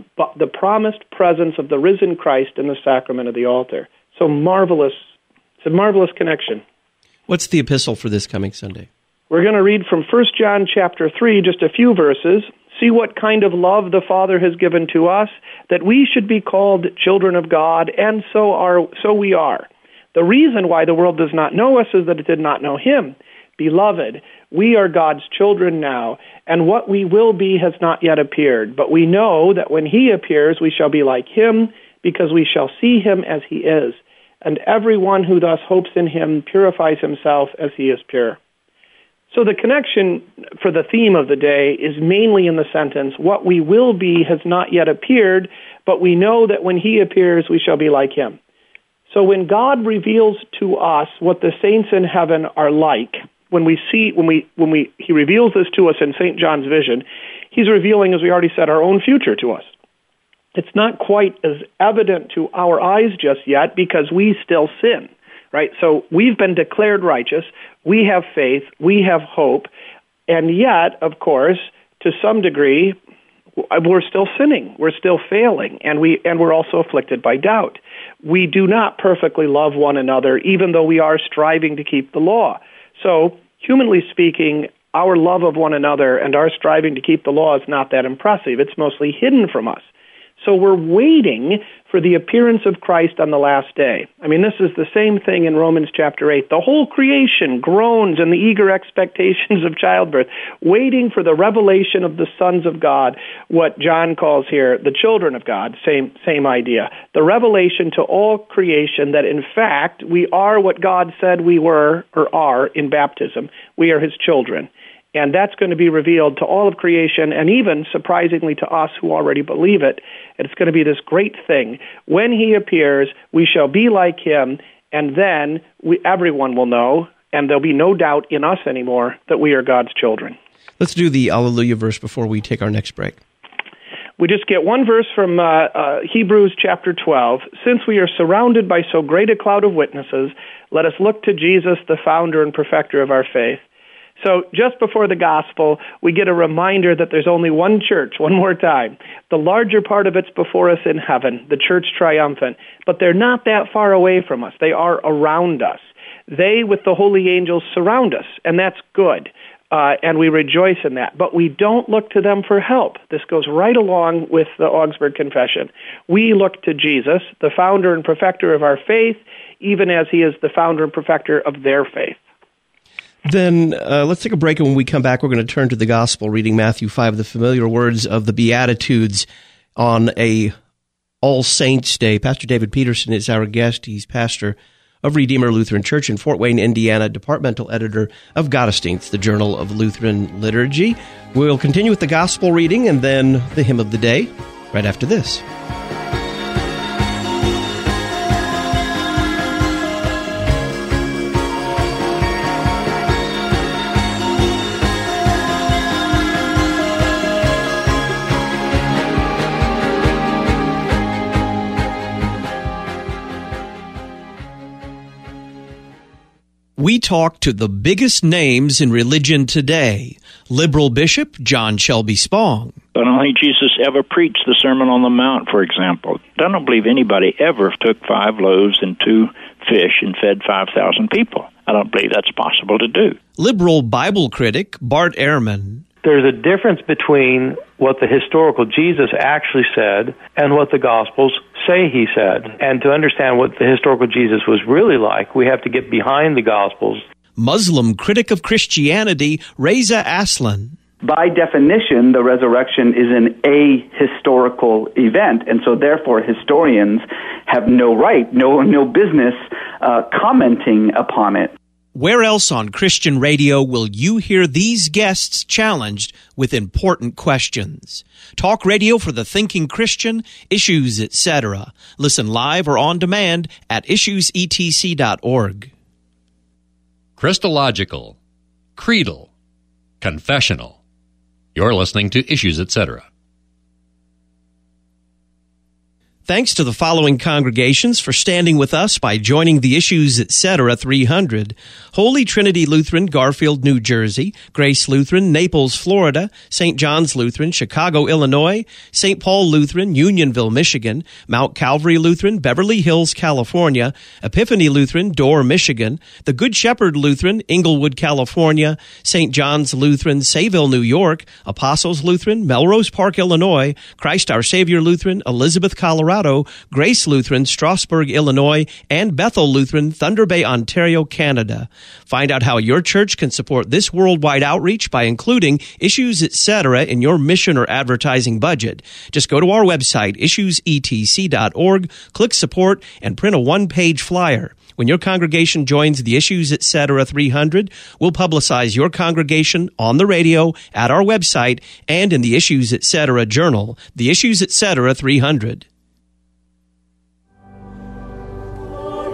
presence of the risen Christ in the sacrament of the altar. So marvelous. It's a marvelous connection. What's the epistle for this coming Sunday? We're going to read from 1 John chapter 3, just a few verses. See what kind of love the Father has given to us, that we should be called children of God, and so we are. The reason why the world does not know us is that it did not know him. Beloved, we are God's children now, and what we will be has not yet appeared. But we know that when he appears, we shall be like him, because we shall see him as he is. And everyone who thus hopes in him purifies himself as he is pure. So the connection for the theme of the day is mainly in the sentence, what we will be has not yet appeared, but we know that when he appears, we shall be like him. So when God reveals to us what the saints in heaven are like, He reveals this to us in St. John's vision, he's revealing, as we already said, our own future to us. It's not quite as evident to our eyes just yet because we still sin, right? So we've been declared righteous, we have faith, we have hope, and yet, of course, to some degree, we're still sinning, we're still failing, and we're also afflicted by doubt. We do not perfectly love one another, even though we are striving to keep the law. So, humanly speaking, our love of one another and our striving to keep the law is not that impressive. It's mostly hidden from us. So we're waiting for the appearance of Christ on the last day. I mean, this is the same thing in Romans chapter 8. The whole creation groans in the eager expectations of childbirth, waiting for the revelation of the sons of God, what John calls here the children of God, same idea. The revelation to all creation that, in fact, we are what God said we were or are in baptism. We are his children. And that's going to be revealed to all of creation and even, surprisingly, to us who already believe it. And it's going to be this great thing. When he appears, we shall be like him, and then everyone will know, and there'll be no doubt in us anymore that we are God's children. Let's do the Alleluia verse before we take our next break. We just get one verse from Hebrews chapter 12. Since we are surrounded by so great a cloud of witnesses, let us look to Jesus, the founder and perfecter of our faith. So just before the gospel, we get a reminder that there's only one church, one more time. The larger part of it's before us in heaven, the church triumphant. But they're not that far away from us. They are around us. They, with the holy angels, surround us, and that's good. And we rejoice in that. But we don't look to them for help. This goes right along with the Augsburg Confession. We look to Jesus, the founder and perfecter of our faith, even as he is the founder and perfecter of their faith. Then let's take a break, and when we come back, we're going to turn to the Gospel, reading Matthew 5, the familiar words of the Beatitudes on a All Saints' Day. Pastor David Peterson is our guest. He's pastor of Redeemer Lutheran Church in Fort Wayne, Indiana, departmental editor of Gottesdienst, the Journal of Lutheran Liturgy. We'll continue with the Gospel reading and then the hymn of the day right after this. We talk to the biggest names in religion today. Liberal Bishop John Shelby Spong. I don't think Jesus ever preached the Sermon on the Mount, for example. I don't believe anybody ever took 5 loaves and 2 fish and fed 5,000 people. I don't believe that's possible to do. Liberal Bible critic Bart Ehrman. There's a difference between what the historical Jesus actually said and what the Gospels say he said. And to understand what the historical Jesus was really like, we have to get behind the Gospels. Muslim critic of Christianity Reza Aslan. By definition, the resurrection is an ahistorical event, and so therefore historians have no right, no business commenting upon it. Where else on Christian radio will you hear these guests challenged with important questions? Talk radio for the thinking Christian, Issues, etc. Listen live or on demand at issuesetc.org. Christological, creedal, confessional. You're listening to Issues, etc. Thanks to the following congregations for standing with us by joining the Issues, etc. 300. Holy Trinity Lutheran, Garfield, New Jersey. Grace Lutheran, Naples, Florida. St. John's Lutheran, Chicago, Illinois. St. Paul Lutheran, Unionville, Michigan. Mount Calvary Lutheran, Beverly Hills, California. Epiphany Lutheran, Dorr, Michigan. The Good Shepherd Lutheran, Inglewood, California. St. John's Lutheran, Sayville, New York. Apostles Lutheran, Melrose Park, Illinois. Christ Our Savior Lutheran, Elizabeth, Colorado. Grace Lutheran, Strasburg, Illinois, and Bethel Lutheran, Thunder Bay, Ontario, Canada. Find out how your church can support this worldwide outreach by including Issues, etc. in your mission or advertising budget. Just go to our website, issuesetc.org, click support, and print a one-page flyer. When your congregation joins the Issues, etc. 300, we'll publicize your congregation on the radio, at our website, and in the Issues, etc. journal, the Issues, etc. 300.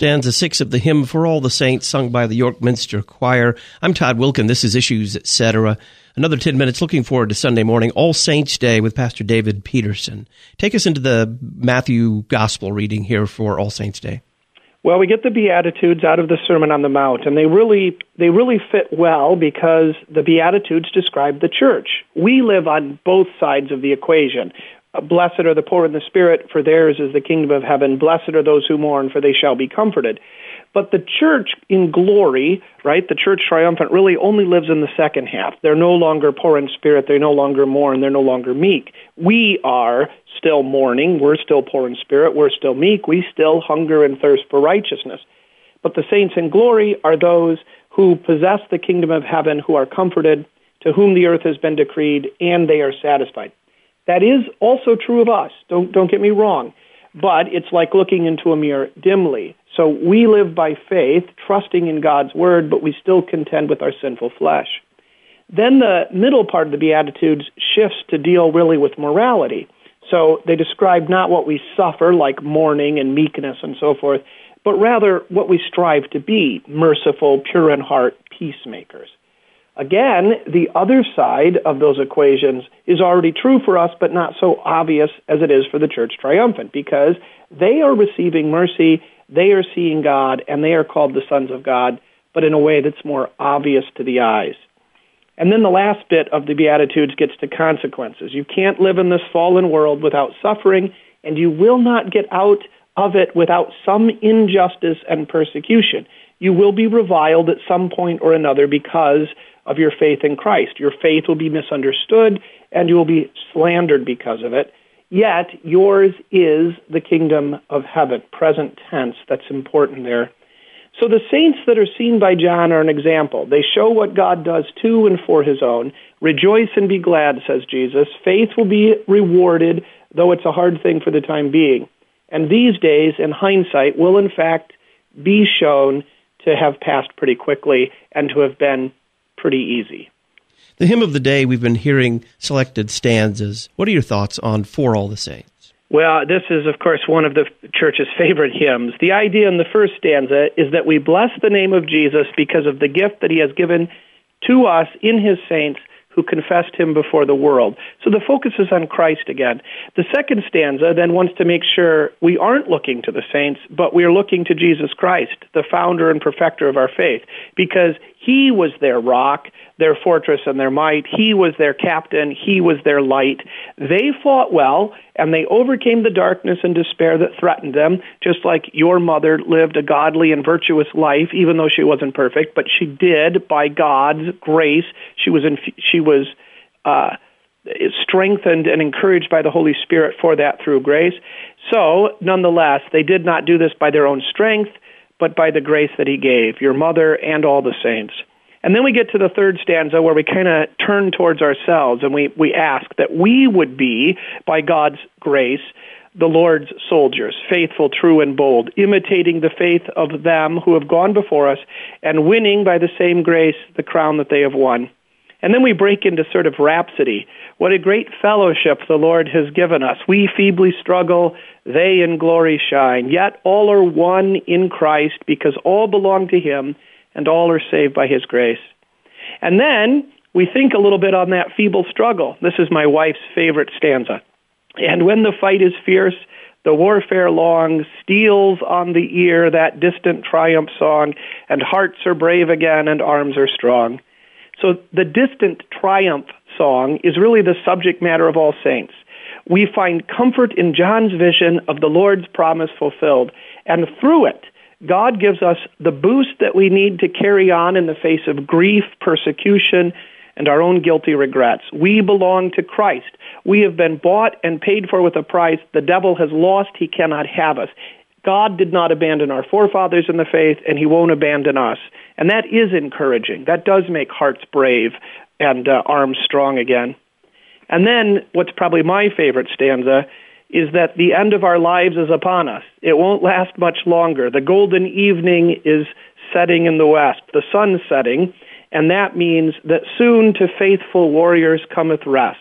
Stanza 6 of the hymn For All the Saints, sung by the York Minster Choir. I'm Todd Wilkin. This is Issues, Etc. Another 10 minutes. Looking forward to Sunday morning, All Saints Day, with Pastor David Peterson. Take us into the Matthew Gospel reading here for All Saints Day. Well, we get the Beatitudes out of the Sermon on the Mount, and they really fit well because the Beatitudes describe the church. We live on both sides of the equation. Blessed are the poor in the spirit, for theirs is the kingdom of heaven. Blessed are those who mourn, for they shall be comforted. But the church in glory, right, the church triumphant, really only lives in the second half. They're no longer poor in spirit, they no longer mourn, they're no longer meek. We are still mourning, we're still poor in spirit, we're still meek, we still hunger and thirst for righteousness. But the saints in glory are those who possess the kingdom of heaven, who are comforted, to whom the earth has been decreed, and they are satisfied. That is also true of us, don't get me wrong, but it's like looking into a mirror dimly. So we live by faith, trusting in God's word, but we still contend with our sinful flesh. Then the middle part of the Beatitudes shifts to deal really with morality. So they describe not what we suffer, like mourning and meekness and so forth, but rather what we strive to be, merciful, pure in heart, peacemakers. Again, the other side of those equations is already true for us, but not so obvious as it is for the church triumphant, because they are receiving mercy, they are seeing God, and they are called the sons of God, but in a way that's more obvious to the eyes. And then the last bit of the Beatitudes gets to consequences. You can't live in this fallen world without suffering, and you will not get out of it without some injustice and persecution. You will be reviled at some point or another because of your faith in Christ. Your faith will be misunderstood, and you will be slandered because of it. Yet, yours is the kingdom of heaven, present tense. That's important there. So the saints that are seen by John are an example. They show what God does to and for his own. Rejoice and be glad, says Jesus. Faith will be rewarded, though it's a hard thing for the time being. And these days, in hindsight, will in fact be shown to have passed pretty quickly and to have been pretty easy. The hymn of the day, we've been hearing selected stanzas. What are your thoughts on For All the Saints? Well, this is, of course, one of the church's favorite hymns. The idea in the first stanza is that we bless the name of Jesus because of the gift that he has given to us in his saints who confessed him before the world. So the focus is on Christ again. The second stanza then wants to make sure we aren't looking to the saints, but we are looking to Jesus Christ, the founder and perfecter of our faith, because he was their rock, their fortress, and their might. He was their captain. He was their light. They fought well, and they overcame the darkness and despair that threatened them, just like your mother lived a godly and virtuous life, even though she wasn't perfect, but she did by God's grace. She was strengthened and encouraged by the Holy Spirit for that through grace. So, nonetheless, they did not do this by their own strength, but by the grace that he gave, your mother and all the saints. And then we get to the third stanza where we kind of turn towards ourselves and we ask that we would be, by God's grace, the Lord's soldiers, faithful, true, and bold, imitating the faith of them who have gone before us and winning by the same grace the crown that they have won. And then we break into sort of rhapsody. What a great fellowship the Lord has given us. We feebly struggle, they in glory shine. Yet all are one in Christ because all belong to him and all are saved by his grace. And then we think a little bit on that feeble struggle. This is my wife's favorite stanza. And when the fight is fierce, the warfare long, steals on the ear that distant triumph song, and hearts are brave again and arms are strong. So the distant triumph song is really the subject matter of All Saints. We find comfort in John's vision of the Lord's promise fulfilled, and through it, God gives us the boost that we need to carry on in the face of grief, persecution, and our own guilty regrets. We belong to Christ. We have been bought and paid for with a price. The devil has lost. He cannot have us. God did not abandon our forefathers in the faith, and he won't abandon us. And that is encouraging. That does make hearts brave and arms strong again. And then what's probably my favorite stanza is that the end of our lives is upon us. It won't last much longer. The golden evening is setting in the west, the sun setting, and that means that soon to faithful warriors cometh rest.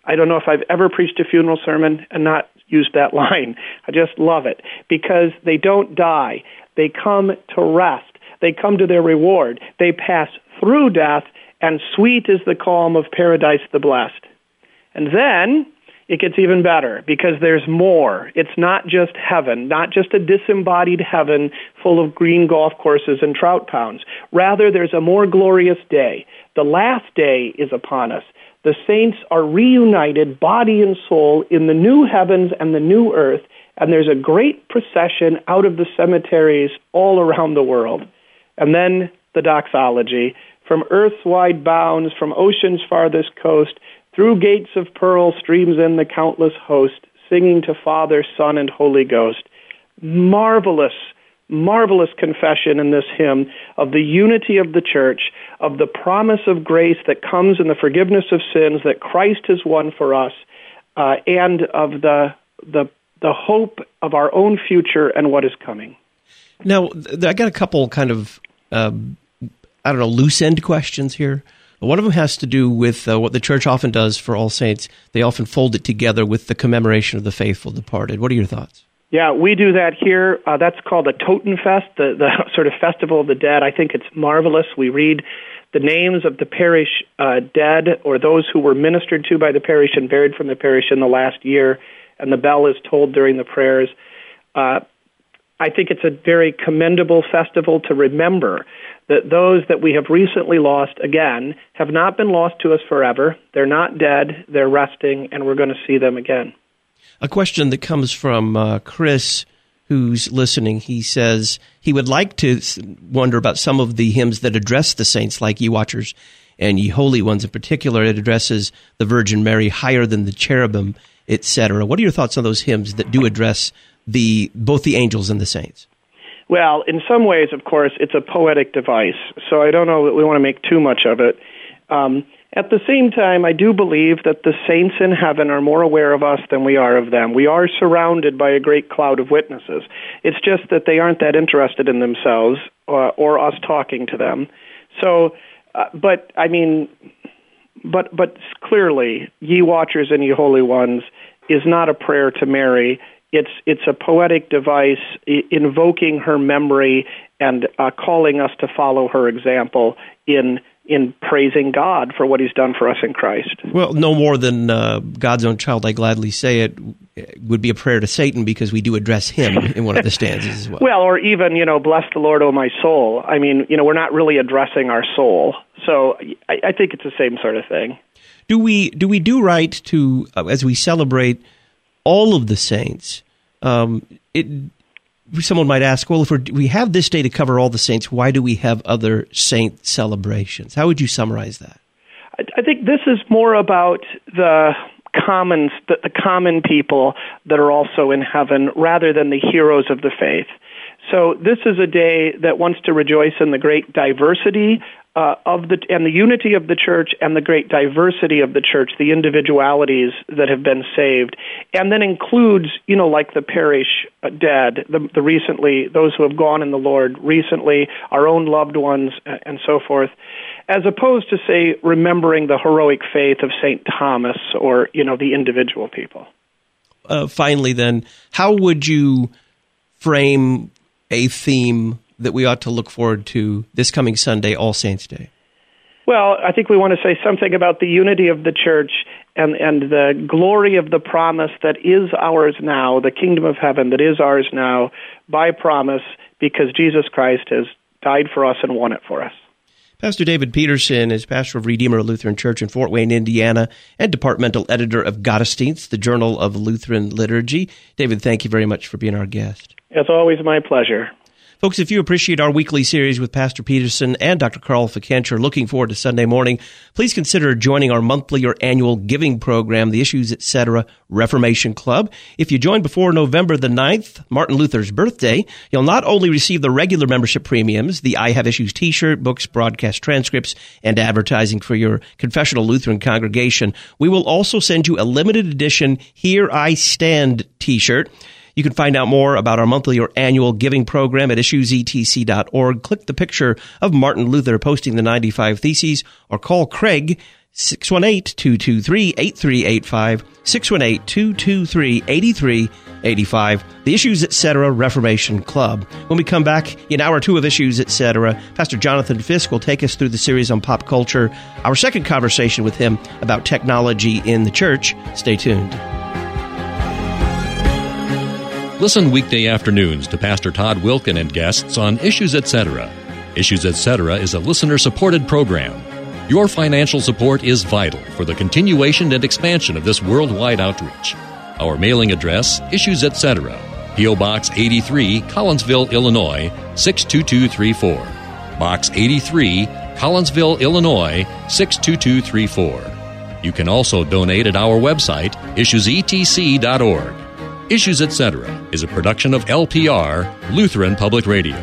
I don't know if I've ever preached a funeral sermon and not used that line. I just love it because they don't die. They come to rest. They come to their reward. They pass through death, and sweet is the calm of paradise the blessed. And then it gets even better because there's more. It's not just heaven, not just a disembodied heaven full of green golf courses and trout pounds. Rather, there's a more glorious day. The last day is upon us. The saints are reunited, body and soul, in the new heavens and the new earth, and there's a great procession out of the cemeteries all around the world. And then the doxology, from earth's wide bounds, from ocean's farthest coast, through gates of pearl streams in the countless host, singing to Father, Son, and Holy Ghost. Marvelous, marvelous confession in this hymn of the unity of the church, of the promise of grace that comes in the forgiveness of sins that Christ has won for us, and of the hope of our own future and what is coming. Now, I got a couple kind of, loose end questions here. One of them has to do with what the church often does for All Saints. They often fold it together with the commemoration of the faithful departed. What are your thoughts? Yeah, we do that here. That's called a Totenfest, the sort of Festival of the Dead. I think it's marvelous. We read the names of the parish dead or those who were ministered to by the parish and buried from the parish in the last year, and the bell is tolled during the prayers. I think it's a very commendable festival to remember that those that we have recently lost, again, have not been lost to us forever. They're not dead. They're resting, and we're going to see them again. A question that comes from Chris, who's listening. He says he would like to wonder about some of the hymns that address the saints, like Ye Watchers and Ye Holy Ones in particular. It addresses the Virgin Mary higher than the cherubim, etc. What are your thoughts on those hymns that do address both the angels and the saints? Well, in some ways, of course, it's a poetic device, so I don't know that we want to make too much of it. At the same time, I do believe that the saints in heaven are more aware of us than we are of them. We are surrounded by a great cloud of witnesses. It's just that they aren't that interested in themselves or us talking to them. So, but clearly, Ye Watchers and Ye Holy Ones is not a prayer to Mary. It's a poetic device invoking her memory and calling us to follow her example in praising God for what he's done for us in Christ. Well, no more than God's own child, I gladly say it, would be a prayer to Satan because we do address him in one of the stanzas as well. Well, or even, bless the Lord, O my soul. I mean, we're not really addressing our soul. So I think it's the same sort of thing. Do we do right to, as we celebrate all of the saints, someone might ask, well, if we have this day to cover all the saints, why do we have other saint celebrations? How would you summarize that? I think this is more about the common people that are also in heaven rather than the heroes of the faith. So this is a day that wants to rejoice in the great diversity and the unity of the church and the great diversity of the church, the individualities that have been saved, and then includes, like the parish dead, the recently, those who have gone in the Lord recently, our own loved ones, and so forth, as opposed to, say, remembering the heroic faith of St. Thomas or, the individual people. Finally, then, how would you frame a theme that we ought to look forward to this coming Sunday, All Saints' Day? Well, I think we want to say something about the unity of the church and the glory of the promise that is ours now, the kingdom of heaven that is ours now by promise because Jesus Christ has died for us and won it for us. Pastor David Peterson is pastor of Redeemer Lutheran Church in Fort Wayne, Indiana, and departmental editor of Gottesdienst, the Journal of Lutheran Liturgy. David, thank you very much for being our guest. It's always my pleasure. Folks, if you appreciate our weekly series with Pastor Peterson and Dr. Carl Fikencher, looking forward to Sunday morning, please consider joining our monthly or annual giving program, the Issues, Etc. Reformation Club. If you join before November the 9th, Martin Luther's birthday, you'll not only receive the regular membership premiums, the I Have Issues t-shirt, books, broadcast transcripts, and advertising for your confessional Lutheran congregation, we will also send you a limited edition Here I Stand t-shirt. You can find out more about our monthly or annual giving program at issuesetc.org. Click the picture of Martin Luther posting the 95 Theses or call Craig 618-223-8385, 618-223-8385, the Issues Etc. Reformation Club. When we come back in hour 2 of Issues Etc., Pastor Jonathan Fisk will take us through the series on pop culture, our second conversation with him about technology in the church. Stay tuned. Listen weekday afternoons to Pastor Todd Wilkin and guests on Issues Etc. Issues Etc. is a listener-supported program. Your financial support is vital for the continuation and expansion of this worldwide outreach. Our mailing address, Issues Etc., P.O. Box 83, Collinsville, Illinois, 62234. Box 83, Collinsville, Illinois, 62234. You can also donate at our website, issuesetc.org. Issues Etc. is a production of LPR, Lutheran Public Radio.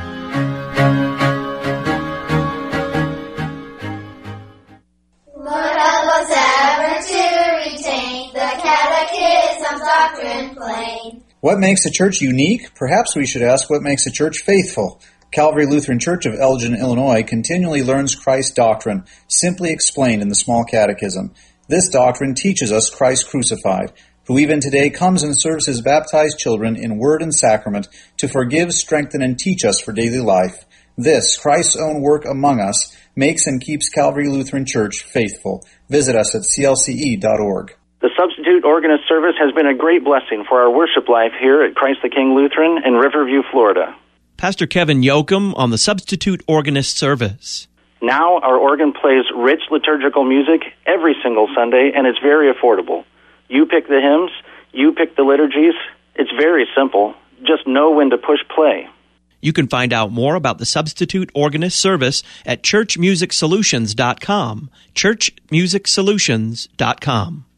What makes a church unique? Perhaps we should ask what makes a church faithful. Calvary Lutheran Church of Elgin, Illinois continually learns Christ's doctrine, simply explained in the Small Catechism. This doctrine teaches us Christ crucified, who even today comes and serves his baptized children in word and sacrament to forgive, strengthen, and teach us for daily life. This, Christ's own work among us, makes and keeps Calvary Lutheran Church faithful. Visit us at clce.org. The Substitute Organist service has been a great blessing for our worship life here at Christ the King Lutheran in Riverview, Florida. Pastor Kevin Yoakum on the Substitute Organist service. Now our organ plays rich liturgical music every single Sunday, and it's very affordable. You pick the hymns, you pick the liturgies. It's very simple. Just know when to push play. You can find out more about the Substitute Organist service at churchmusicsolutions.com, churchmusicsolutions.com.